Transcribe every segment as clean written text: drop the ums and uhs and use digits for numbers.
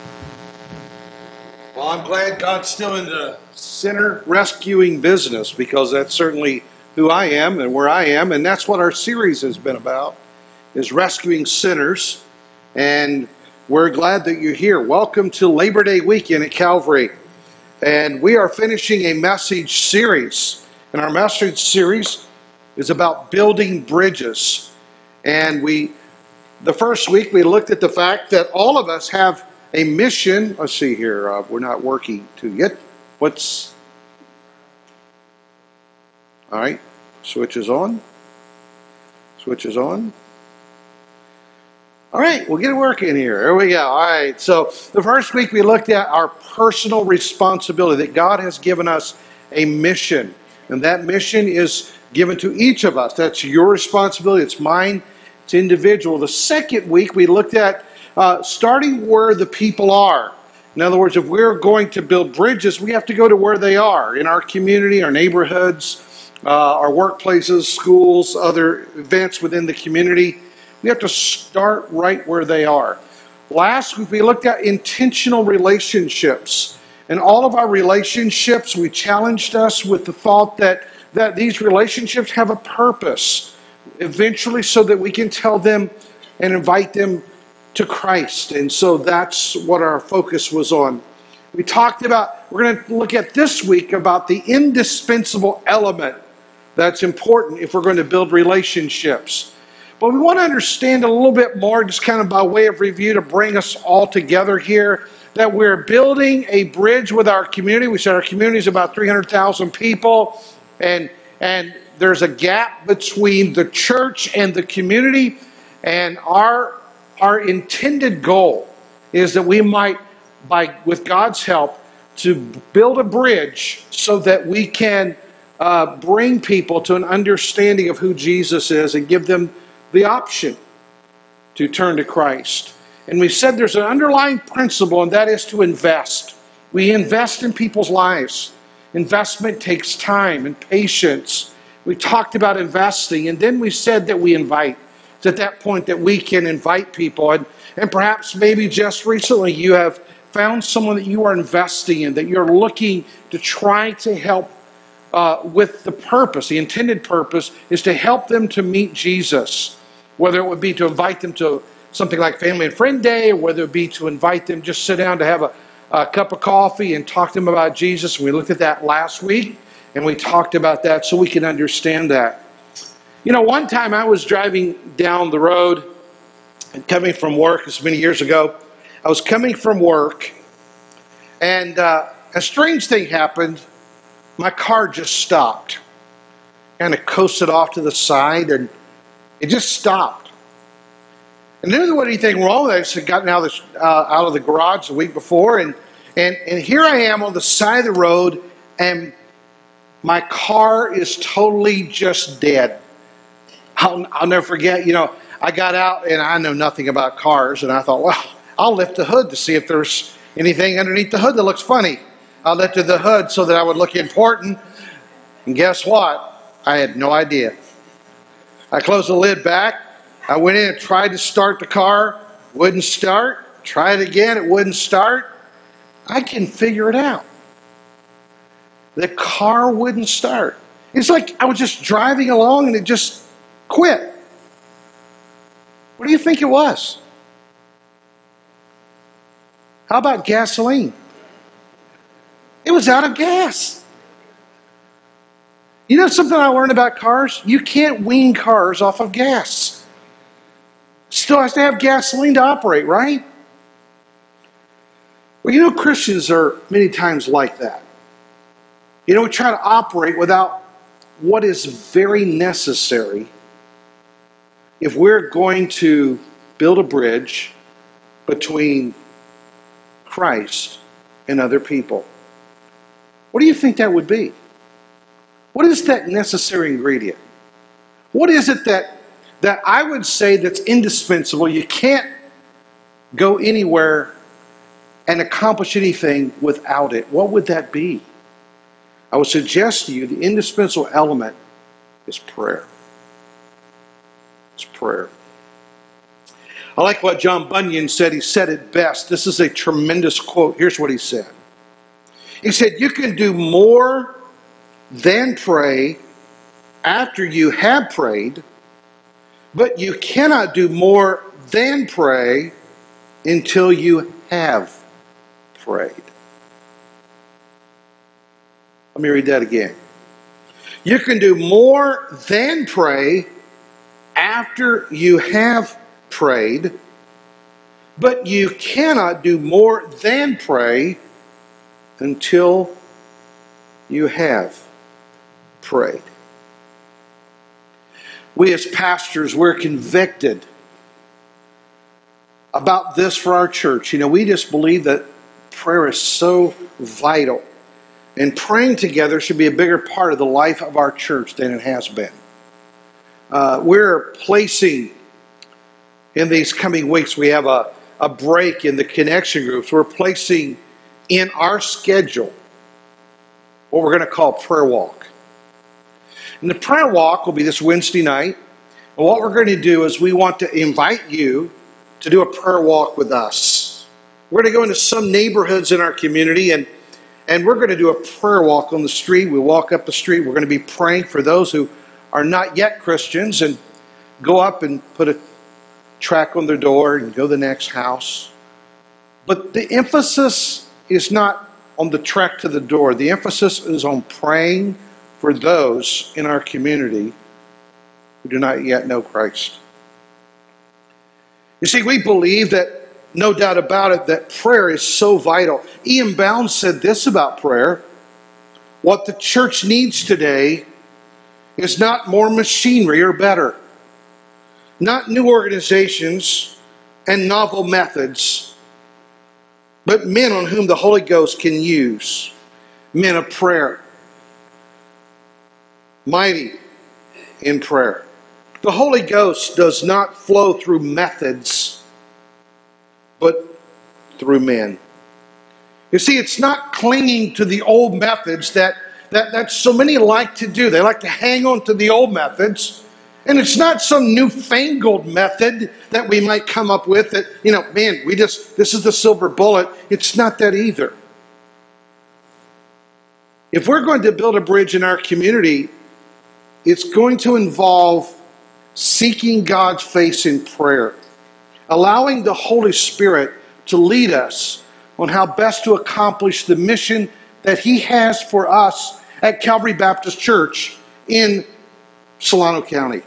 Well, I'm glad God's still in the sinner rescuing business, because that's certainly who I am and where I am, and that's what our series has been about, is rescuing sinners. And we're glad that you're here. Welcome to Labor Day weekend at Calvary. And we are finishing a message series. And our message series is about building bridges. And the first week we looked at the fact that all of us have a mission. Let's see here. We're not working too yet. All right. Switch is on. All right. We'll get it working here. There we go. All right. So the first week we looked at our personal responsibility, that God has given us a mission. And that mission is given to each of us. That's your responsibility. It's mine. It's individual. The second week we looked at starting where the people are. In other words, if we're going to build bridges, we have to go to where they are, in our community, our neighborhoods, our workplaces, schools, other events within the community. We have to start right where they are. Last week we looked at intentional relationships. And all of our relationships, we challenged us with the thought that these relationships have a purpose, eventually, so that we can tell them and invite them to Christ. And so that's what our focus was on. We're going to look at this week about the indispensable element that's important if we're going to build relationships. But we want to understand a little bit more, just kind of by way of review, to bring us all together here, that we're building a bridge with our community. We said our community is about 300,000 people, and there's a gap between the church and the community, and our intended goal is that we might, with God's help, to build a bridge so that we can bring people to an understanding of who Jesus is and give them the option to turn to Christ. And we said there's an underlying principle, and that is to invest. We invest in people's lives. Investment takes time and patience. We talked about investing, and then we said that we invite. It's at that point that we can invite people. And perhaps maybe just recently you have found someone that you are investing in, that you're looking to try to help with the purpose. The intended purpose is to help them to meet Jesus, whether it would be to invite them to something like Family and Friend Day, or whether it would be to invite them just sit down to have a cup of coffee and talk to them about Jesus. We looked at that last week, and we talked about that so we can understand that. You know, one time I was driving down the road and coming from work, this many years ago. I was coming from work, and a strange thing happened. My car just stopped. Kind of coasted off to the side, and it just stopped. And there wasn't anything wrong with it. I just had gotten out of the garage the week before, and here I am on the side of the road, and my car is totally just dead. I'll never forget, I got out and I know nothing about cars, and I thought, well, I'll lift the hood to see if there's anything underneath the hood that looks funny. I lifted the hood so that I would look important, and guess what? I had no idea. I closed the lid back. I went in and tried to start the car. Wouldn't start. Tried it again. It wouldn't start. I can figure it out. The car wouldn't start. It's like I was just driving along and it just quit. What do you think it was? How about gasoline? It was out of gas. You know something I learned about cars? You can't wean cars off of gas. Still has to have gasoline to operate, right? Well, Christians are many times like that. We try to operate without what is very necessary if we're going to build a bridge between Christ and other people. What do you think that would be? What is that necessary ingredient? What is it that I would say that's indispensable? You can't go anywhere and accomplish anything without it. What would that be? I would suggest to you the indispensable element is prayer. It's prayer. I like what John Bunyan said. He said it best. This is a tremendous quote. Here's what he said. He said, you can do more than pray after you have prayed, but you cannot do more than pray until you have prayed. Let me read that again. You can do more than pray after you have prayed, but you cannot do more than pray until you have prayed. We as pastors, we're convicted about this for our church. We just believe that prayer is so vital. And praying together should be a bigger part of the life of our church than it has been. We're placing, in these coming weeks, we have a break in the connection groups. We're placing in our schedule what we're going to call prayer walk. And the prayer walk will be this Wednesday night. And what we're going to do is we want to invite you to do a prayer walk with us. We're going to go into some neighborhoods in our community and we're going to do a prayer walk on the street. We walk up the street. We're going to be praying for those who are not yet Christians and go up and put a tract on their door and go to the next house. But the emphasis is not on the tract to the door. The emphasis is on praying for those in our community who do not yet know Christ. You see, we believe that, no doubt about it, that prayer is so vital. Ian Bound said this about prayer. What the church needs today is not more machinery or better, not new organizations and novel methods, but men on whom the Holy Ghost can use, men of prayer, mighty in prayer. The Holy Ghost does not flow through methods, but through men. You see, it's not clinging to the old methods that so many like to do. They like to hang on to the old methods. And it's not some newfangled method that we might come up with that, this is the silver bullet. It's not that either. If we're going to build a bridge in our community, it's going to involve seeking God's face in prayer, allowing the Holy Spirit to lead us on how best to accomplish the mission that He has for us at Calvary Baptist Church in Solano County.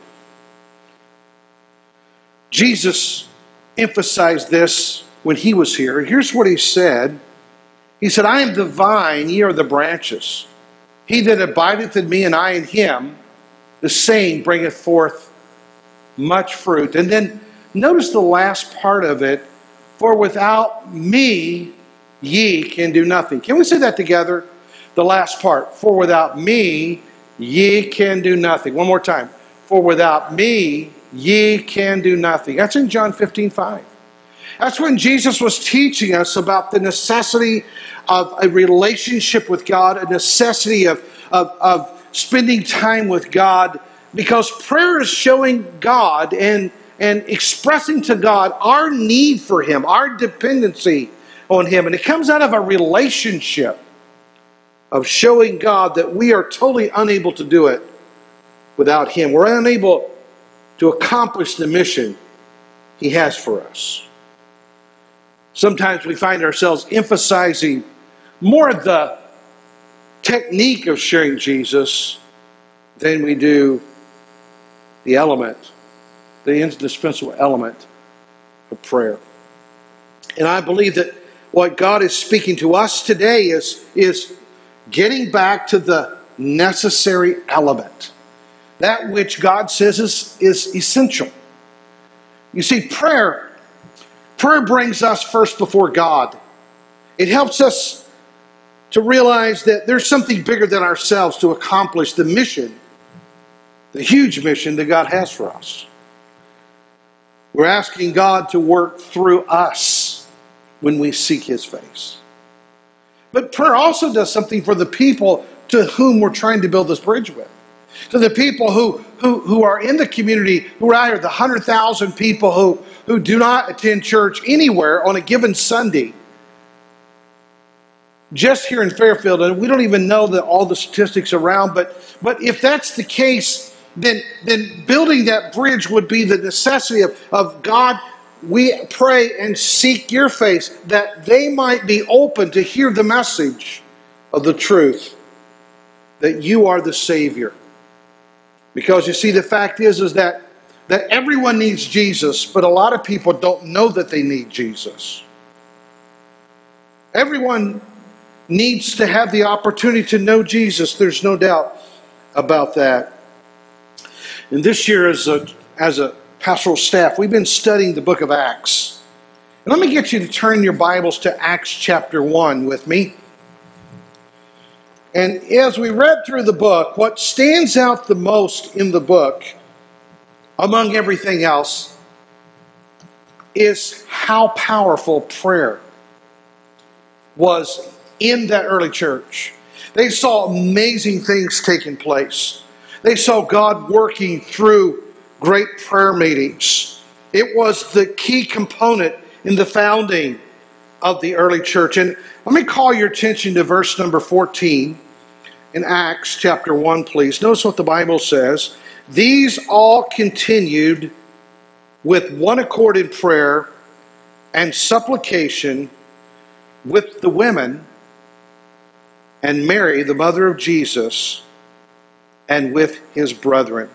Jesus emphasized this when He was here. Here's what He said. He said, I am the vine, ye are the branches. He that abideth in me and I in him, the same bringeth forth much fruit. And then notice the last part of it. For without me, ye can do nothing. Can we say that together? The last part. For without me, ye can do nothing. One more time. For without me, ye can do nothing. That's in John 15:5. That's when Jesus was teaching us about the necessity of a relationship with God, a necessity of spending time with God, because prayer is showing God and expressing to God our need for Him, our dependency on Him. And it comes out of a relationship of showing God that we are totally unable to do it without Him. We're unable to accomplish the mission He has for us. Sometimes we find ourselves emphasizing more of the technique of sharing Jesus than we do the element, the indispensable element of prayer. And I believe that what God is speaking to us today is getting back to the necessary element. That which God says is essential. You see, prayer brings us first before God. It helps us to realize that there's something bigger than ourselves to accomplish the mission, the huge mission that God has for us. We're asking God to work through us when we seek His face. But prayer also does something for the people to whom we're trying to build this bridge with. To the people who are in the community, who are out here, the 100,000 people who do not attend church anywhere on a given Sunday, just here in Fairfield, and we don't even know all the statistics around, but if that's the case, then building that bridge would be the necessity of God, we pray and seek your face, that they might be open to hear the message of the truth, that you are the Savior. Because you see, the fact is that everyone needs Jesus, but a lot of people don't know that they need Jesus. Everyone needs to have the opportunity to know Jesus. There's no doubt about that. And this year, as a pastoral staff, we've been studying the book of Acts. And let me get you to turn your Bibles to Acts chapter 1 with me. And as we read through the book, what stands out the most in the book, among everything else, is how powerful prayer was in that early church. They saw amazing things taking place. They saw God working through great prayer meetings. It was the key component in the founding of the early church. And let me call your attention to verse number 14 in Acts chapter 1, please. Notice what the Bible says. These all continued with one accord in prayer and supplication with the women and Mary, the mother of Jesus, and with his brethren.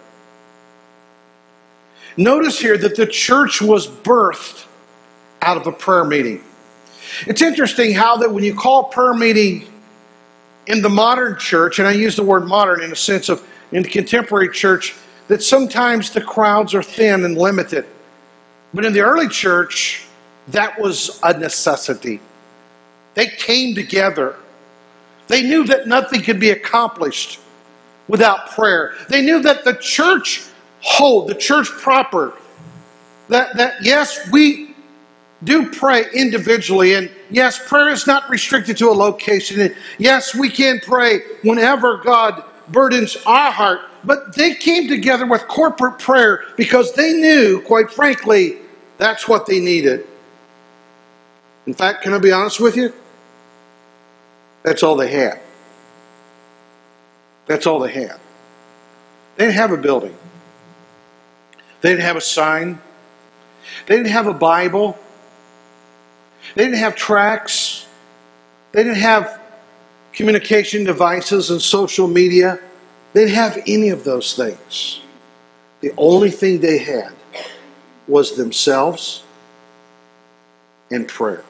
Notice here that the church was birthed out of a prayer meeting. It's interesting how that when you call prayer meeting in the modern church, and I use the word modern in a sense of in the contemporary church, that sometimes the crowds are thin and limited. But in the early church, that was a necessity. They came together. They knew that nothing could be accomplished without prayer. They knew that the church whole, the church proper, that yes, we do pray individually, and yes, prayer is not restricted to a location, and yes, we can pray whenever God burdens our heart, but they came together with corporate prayer because they knew, quite frankly, that's what they needed. In fact, can I be honest with you? That's all they had. That's all they had. They didn't have a building. They didn't have a sign. They didn't have a Bible. They didn't have tracts. They didn't have communication devices and social media. They didn't have any of those things. The only thing they had was themselves and prayer.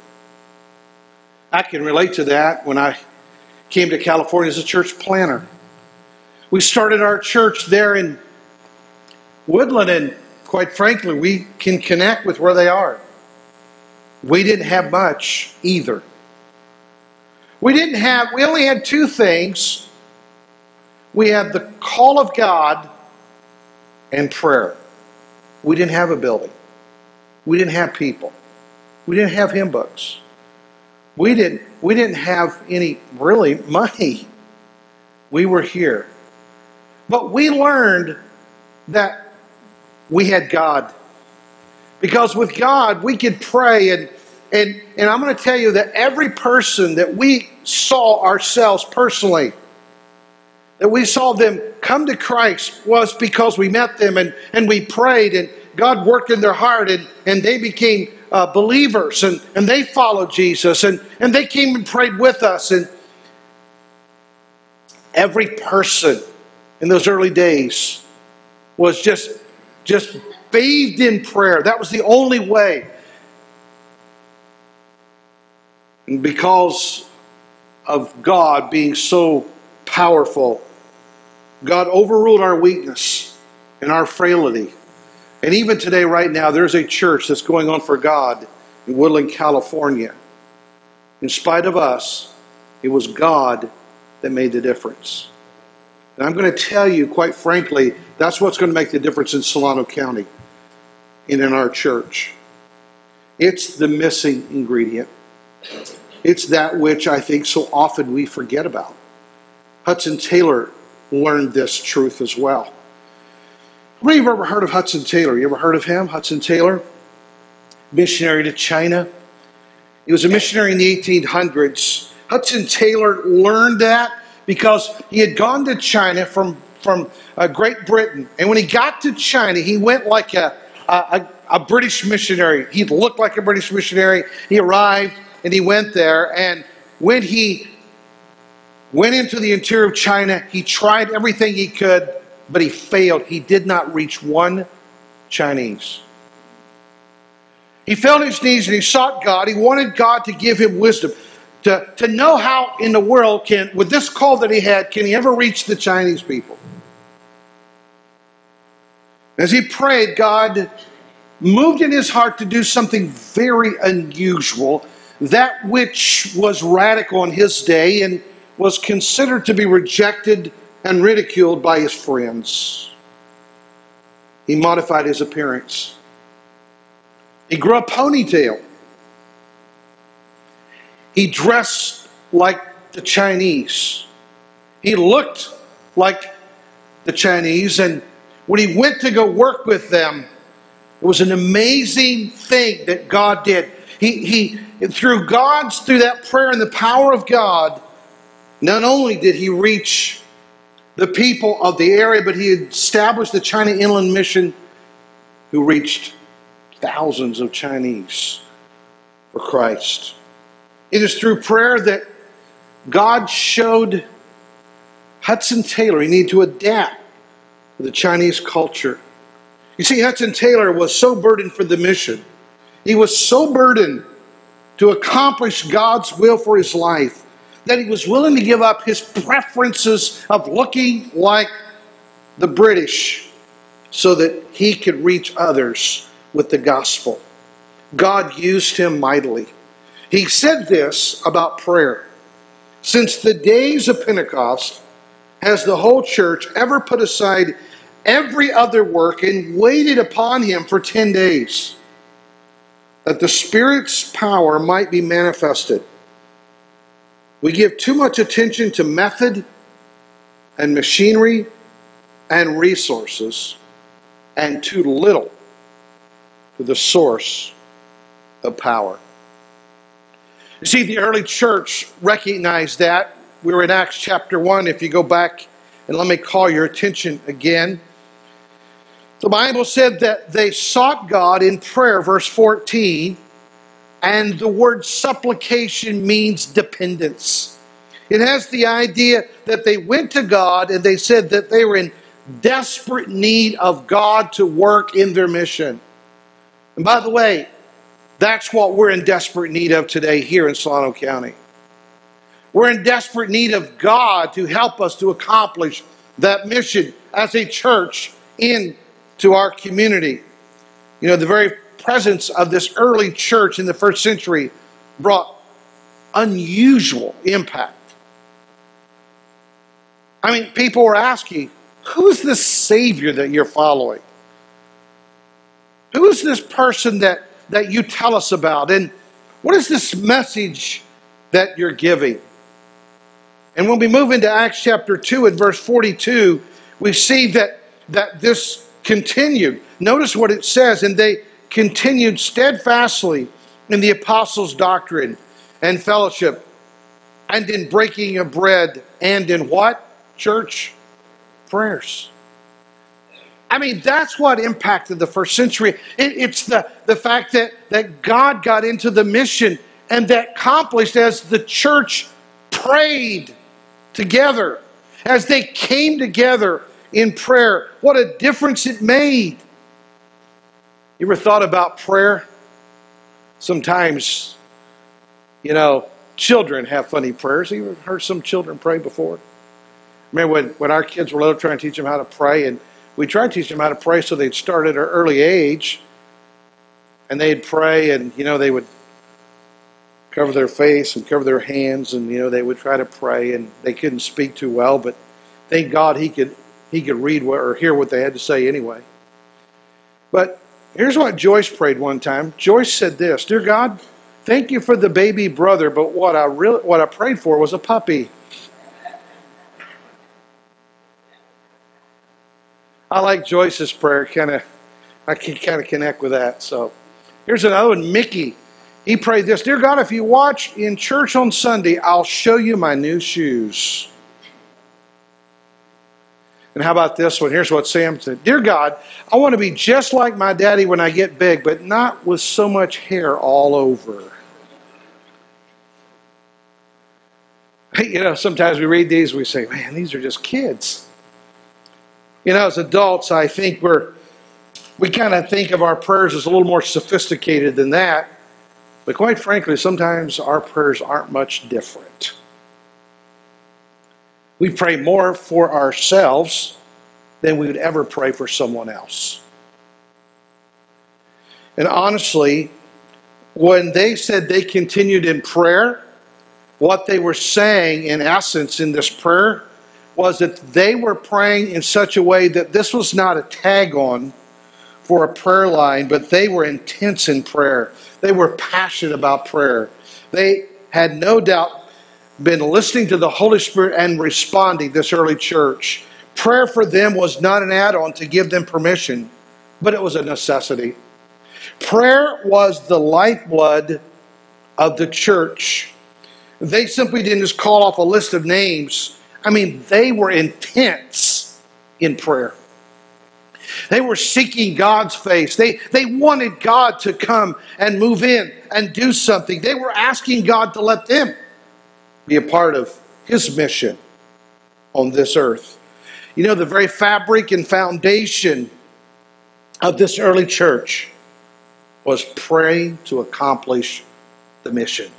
I can relate to that when I came to California as a church planner. We started our church there in Woodland, and quite frankly, we can connect with where they are. We didn't have much either. We only had two things. We had the call of God and prayer. We didn't have a building. We didn't have people. We didn't have hymn books. We didn't have any really money. We were here. But we learned that we had God. Because with God, we could pray. And I'm going to tell you that every person that we saw ourselves personally, that we saw them come to Christ, was because we met them and we prayed and God worked in their heart and they became believers and they followed Jesus and they came and prayed with us. And every person in those early days was just bathed in prayer. That was the only way. And because of God being so powerful, God overruled our weakness and our frailty. And even today, right now, there's a church that's going on for God in Woodland, California. In spite of us, it was God that made the difference. And I'm going to tell you, quite frankly, that's what's going to make the difference in Solano County and in our church. It's the missing ingredient. It's that which I think so often we forget about. Hudson Taylor learned this truth as well. How many of you have ever heard of Hudson Taylor? You ever heard of him, Hudson Taylor? missionary to China. He was a missionary in the 1800s. Hudson Taylor learned that because he had gone to China from Great Britain. And when he got to China, he went like a British missionary. He looked like a British missionary. He arrived and he went there. And when he went into the interior of China, he tried everything he could, but he failed. He did not reach one Chinese. He fell on his knees and he sought God. He wanted God to give him wisdom, to know how in the world with this call that he had, can he ever reach the Chinese people? As he prayed, God moved in his heart to do something very unusual, that which was radical in his day and was considered to be rejected and ridiculed by his friends. He modified his appearance. He grew a ponytail. He dressed like the Chinese. He looked like the Chinese, and when he went to go work with them, it was an amazing thing that God did. Through that prayer and the power of God, not only did he reach the people of the area, but he established the China Inland Mission, who reached thousands of Chinese for Christ. It is through prayer that God showed Hudson Taylor he needed to adapt to the Chinese culture. You see, Hudson Taylor was so burdened for the mission. He was so burdened to accomplish God's will for his life that he was willing to give up his preferences of looking like the British so that he could reach others with the gospel. God used him mightily. He said this about prayer: since the days of Pentecost, has the whole church ever put aside every other work and waited upon him for 10 days, that the Spirit's power might be manifested? We give too much attention to method and machinery and resources, and too little to the source of power. You see, the early church recognized that. We were in Acts chapter 1. If you go back, and let me call your attention again. The Bible said that they sought God in prayer, verse 14, and the word supplication means dependence. It has the idea that they went to God and they said that they were in desperate need of God to work in their mission. And by the way, that's what we're in desperate need of today here in Solano County. We're in desperate need of God to help us to accomplish that mission as a church into our community. You know, the very presence of this early church in the first century brought unusual impact. I mean, people were asking, who's this Savior that you're following? Who is this person that you tell us about? And what is this message that you're giving? And when we move into Acts chapter 2 and verse 42, we see that this continued. Notice what it says: and they continued steadfastly in the apostles' doctrine and fellowship, and in breaking of bread, and in what? Church? Prayers. I mean, that's what impacted the first century. It's the fact that God got into the mission, and that accomplished as the church prayed together, as they came together in prayer. What a difference it made. You ever thought about prayer? Sometimes, children have funny prayers. You ever heard some children pray before? Remember when our kids were little, trying to teach them how to pray, and we tried to teach them how to pray so they'd start at an early age, and they'd pray, and they would cover their face and cover their hands, and they would try to pray, and they couldn't speak too well, but thank God he could read or hear what they had to say anyway. But here's what Joyce prayed one time. Joyce said this: "Dear God, thank you for the baby brother, but what I prayed for was a puppy." I like Joyce's prayer. I can kind of connect with that. So Here's another one, Mickey. He prayed this: Dear God, if you watch in church on Sunday, I'll show you my new shoes. And how about this one? Here's what Sam said. Dear God, I want to be just like my daddy when I get big, but not with so much hair all over. You know, sometimes we read these, we say, man, these are just kids. You know, as adults, I think we kind of think of our prayers as a little more sophisticated than that. But quite frankly, sometimes our prayers aren't much different. We pray more for ourselves than we would ever pray for someone else. And honestly, when they said they continued in prayer, what they were saying in essence in this prayer was that they were praying in such a way that this was not a tag on for a prayer line, but they were intense in prayer. They were passionate about prayer. They had no doubt been listening to the Holy Spirit and responding, this early church. Prayer for them was not an add-on to give them permission, but it was a necessity. Prayer was the lifeblood of the church. They simply didn't just call off a list of names. I mean, they were intense in prayer. They were seeking God's face. They wanted God to come and move in and do something. They were asking God to let them be a part of His mission on this earth. You know, the very fabric and foundation of this early church was praying to accomplish the mission.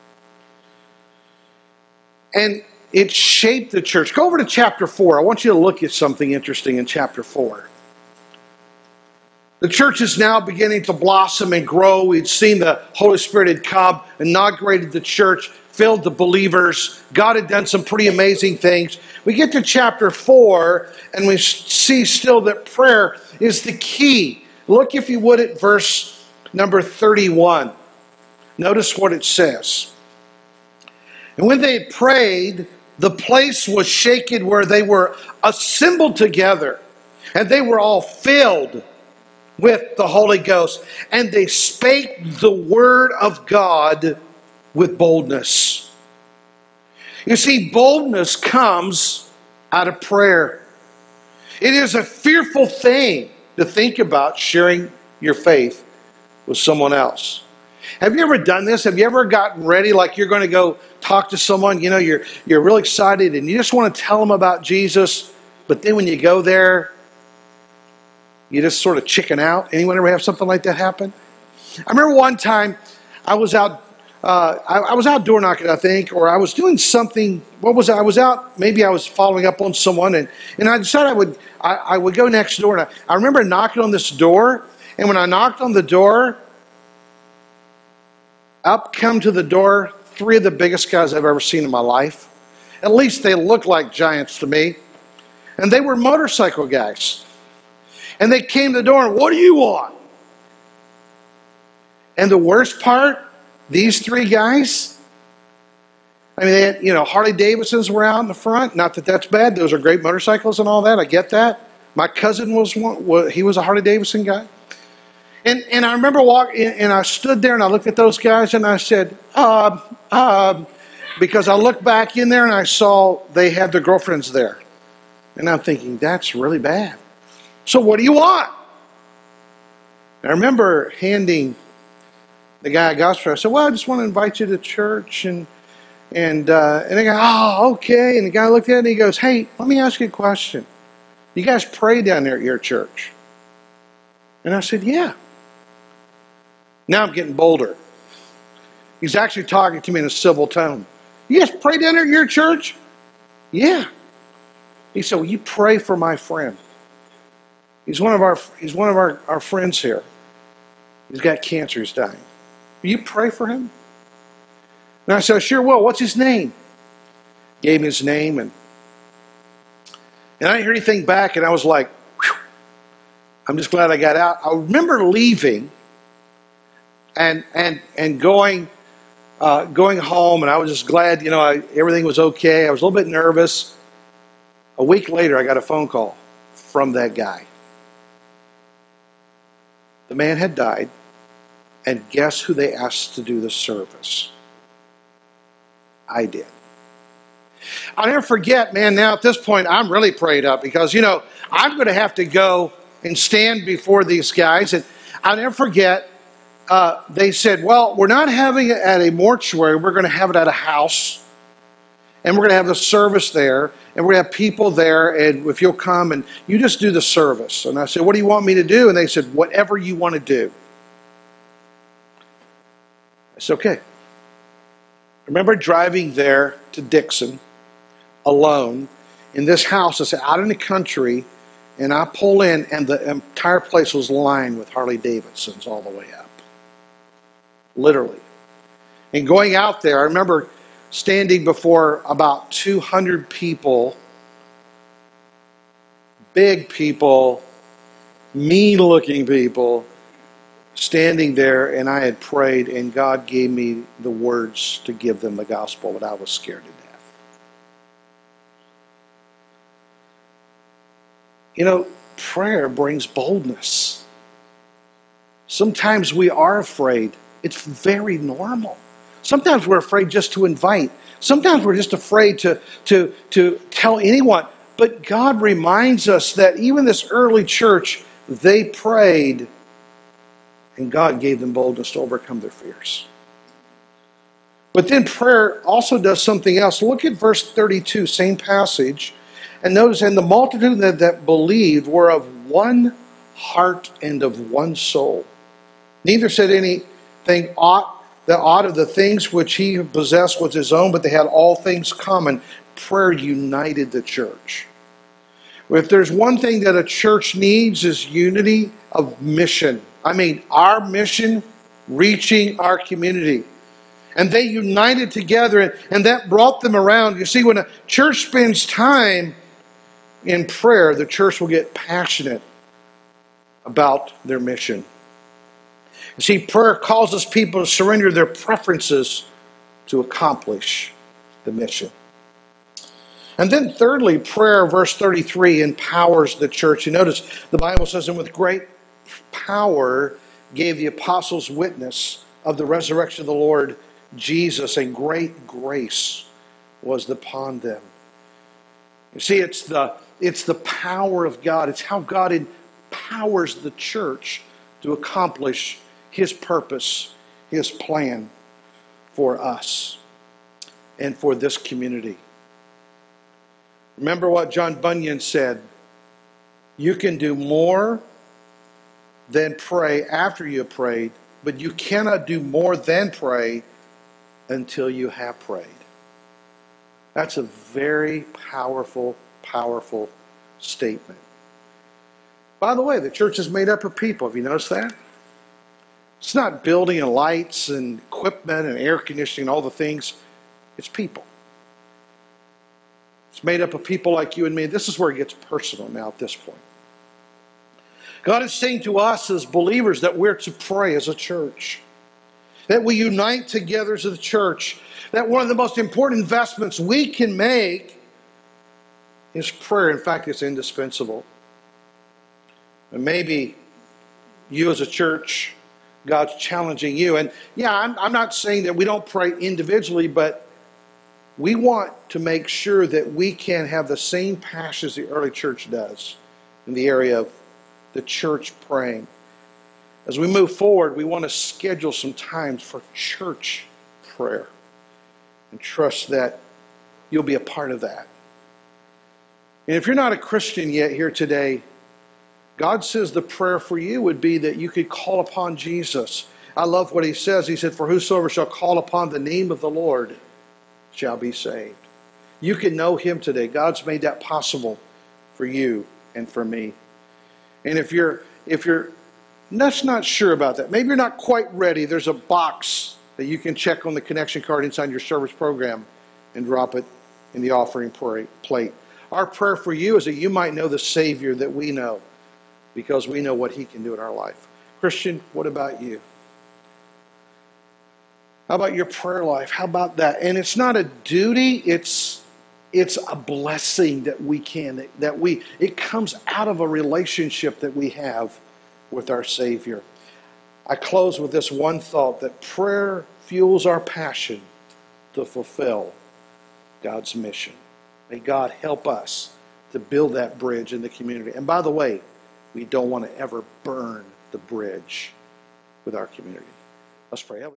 And it shaped the church. Go over to chapter 4. I want you to look at something interesting in chapter 4. The church is now beginning to blossom and grow. We'd seen the Holy Spirit had come, inaugurated the church, filled the believers. God had done some pretty amazing things. We get to chapter 4, and we see still that prayer is the key. Look, if you would, at verse number 31. Notice what it says. And when they had prayed, the place was shaken where they were assembled together, and they were all filled with the Holy Ghost, and they spake the word of God with boldness. You see, boldness comes out of prayer. It is a fearful thing to think about sharing your faith with someone else. Have you ever done this? Have you ever gotten ready like you're going to go talk to someone? You know, you're really excited and you just want to tell them about Jesus, but then when you go there, you just sort of chicken out. Anyone ever have something like that happen? I remember one time I was out door knocking, I think, or I was doing something. What was I? I was out. Maybe I was following up on someone, and I decided I would go next door. And I remember knocking on this door, and when I knocked on the door, up come to the door 3 of the biggest guys I've ever seen in my life. At least they looked like giants to me, and they were motorcycle guys. And they came to the door, and what do you want? And the worst part, these 3 guys, I mean, they had, Harley Davidsons were out in the front. Not that that's bad. Those are great motorcycles and all that. I get that. My cousin was one. He was a Harley Davidson guy. And I remember walking, and I stood there, and I looked at those guys, and I said, because I looked back in there, and I saw they had their girlfriends there. And I'm thinking, that's really bad. So what do you want? And I remember handing the guy a gospel. I said, well, I just want to invite you to church. And the guy, oh, okay. And the guy looked at it and he goes, hey, let me ask you a question. You guys pray down there at your church? And I said, yeah. Now I'm getting bolder. He's actually talking to me in a civil tone. You guys pray down there at your church? Yeah. He said, well, you pray for my friend. He's one of our friends here. He's got cancer. He's dying. Will you pray for him? And I said, sure will. What's his name? Gave me his name, and I didn't hear anything back, and I was like, whew, I'm just glad I got out. I remember leaving and going home, and I was just glad, everything was okay. I was a little bit nervous. A week later, I got a phone call from that guy. The man had died. And guess who they asked to do the service? I did. I'll never forget, man, now at this point, I'm really prayed up because, I'm going to have to go and stand before these guys. And I'll never forget, they said, well, we're not having it at a mortuary. We're going to have it at a house. And we're going to have the service there. And we're going to have people there. And if you'll come and you just do the service. And I said, what do you want me to do? And they said, whatever you want to do. I said, okay. I remember driving there to Dixon alone in this house that's out in the country, and I pull in, and the entire place was lined with Harley Davidsons all the way up. Literally. And going out there, I remember standing before about 200 people, big people, mean-looking people, standing there, and I had prayed, and God gave me the words to give them the gospel, but I was scared to death. Prayer brings boldness. Sometimes we are afraid. It's very normal. Sometimes we're afraid just to invite. Sometimes we're just afraid to tell anyone. But God reminds us that even this early church, they prayed, and God gave them boldness to overcome their fears. But then prayer also does something else. Look at verse 32, same passage. And notice, and the multitude that believed were of one heart and of one soul. Neither said anything aught of the things which he possessed was his own, but they had all things common. Prayer united the church. If there's one thing that a church needs is unity of mission. Our mission, reaching our community. And they united together, and that brought them around. You see, when a church spends time in prayer, the church will get passionate about their mission. You see, prayer causes people to surrender their preferences to accomplish the mission. And then thirdly, prayer, verse 33, empowers the church. You notice the Bible says, and with great power gave the apostles witness of the resurrection of the Lord Jesus, and great grace was upon them. You see, it's the power of God. It's how God empowers the church to accomplish His purpose, His plan for us and for this community. Remember what John Bunyan said, you can do more than pray after you have prayed, but you cannot do more than pray until you have prayed. That's a very powerful statement. By the way, the church is made up of people. Have you noticed that? It's not building and lights and equipment and air conditioning and all the things. It's people. It's made up of people like you and me. This is where it gets personal now at this point. God is saying to us as believers that we're to pray as a church. That we unite together as a church. That one of the most important investments we can make is prayer. In fact, it's indispensable. And maybe you as a church, God's challenging you. And yeah, I'm not saying that we don't pray individually, but we want to make sure that we can have the same passion as the early church does in the area of the church praying. As we move forward, we want to schedule some times for church prayer and trust that you'll be a part of that. And if you're not a Christian yet here today, God says the prayer for you would be that you could call upon Jesus. I love what He says. He said, for whosoever shall call upon the name of the Lord shall be saved. You can know Him today. God's made that possible for you and for me. And if you're not sure about that, maybe you're not quite ready, there's a box that you can check on the connection card inside your service program and drop it in the offering plate. Our prayer for you is that you might know the Savior that we know, because we know what He can do in our life. Christian, what about you? How about your prayer life? How about that? And it's not a duty, it's a blessing that it comes out of a relationship that we have with our Savior. I close with this one thought, that prayer fuels our passion to fulfill God's mission. May God help us to build that bridge in the community. And by the way, we don't want to ever burn the bridge with our community. Let's pray.